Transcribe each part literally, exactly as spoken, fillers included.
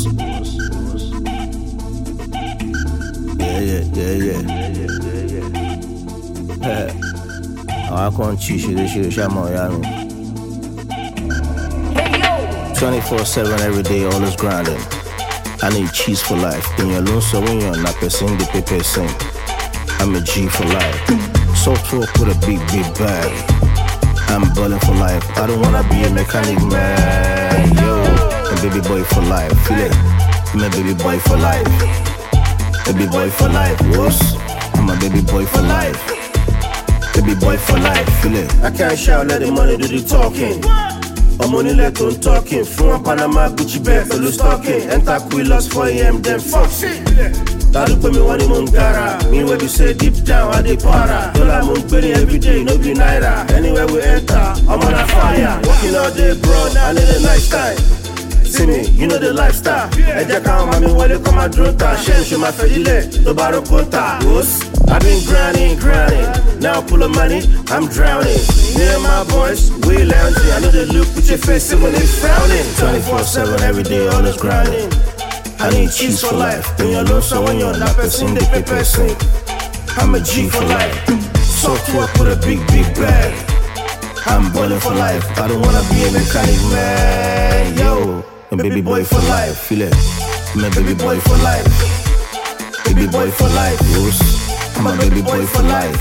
What's, yeah, yeah, yeah, yeah. Yeah. Oh, I can't cheat you. This shit, I'm on twenty-four seven every day, always grinding. I need cheese for life. In your loan, so when you're not person, the paper sing. I'm a G for life. Software put a big, big bag. I'm balling for life. I don't wanna be a mechanic, man. Yo, a baby boy for life. Feel it? I'm a baby boy for life. Baby boy for life. What's? I'm a baby boy for life. Baby boy for life. Feel it? I can't shout, let the money do the talking. I'm only let on talking. From Panama, Gucci bag, full of stocking. Enter Quillos four A M, then fuck shit. That'll put me one in Mungara. Me where you say deep down, I dey para. Dollar Mungberry every day, no be naira. Anywhere we enter, I'm on a fire. Working all day, bro, I need a lifestyle. See me, you know the lifestyle. I just can't mommy when they come and draw ta. Shame, show my fedile, the barro conta. I've been grinding, grinding. Now full of money, I'm drowning. Me and my boys, we lounging. I know they look with your face when they frowning. twenty-four seven every day, always grinding. I need cheese for life. When you're low, so when you're not person, the paper sing. I'm a G for life. Software put a big, big bag. I'm balling for life. I don't wanna be a mechanic, man. Yo, a baby boy for life. Feel it? I'm a baby boy for life. Baby boy for life. Yes. I'm a baby boy for life.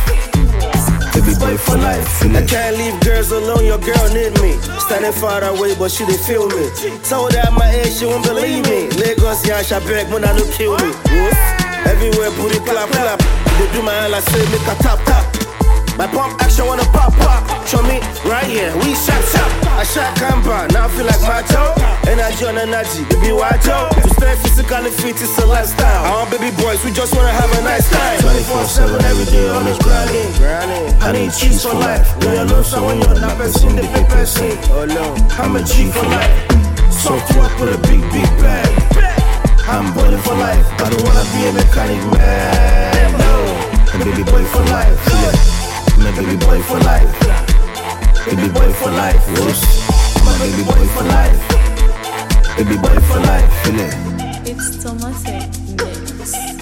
Baby boy for life. Feel it? I can't leave girls alone. Your girl need me. Standing far away, but she didn't feel me. Told her at my age, she won't believe me. Lagos, yeah, she beg when I don't kill me. Yes. Everywhere, booty clap, clap. They do my hand, I say, make a tap, tap. My pump action wanna pop, pop. Show me right here, we shot, shot. I shot Kamba, now I feel like macho. Energy on energy, baby, watch out. To stay physically fit is a lifestyle. I want baby boys, we just wanna have a nice time. twenty-four seven every day, always grinding. I need cheese for life. When you're low, so when you're not person, the paper sing. Oh no, I'm a G for life. Software put a big, big bag. I'm balling for life. I don't wanna be a mechanic, man. No, a baby boy for life. Yeah. I'm a baby boy for life. Baby boy for life. Yes. I'm a baby boy for life. Baby boy for life. Feel it? It's Thomas Mix.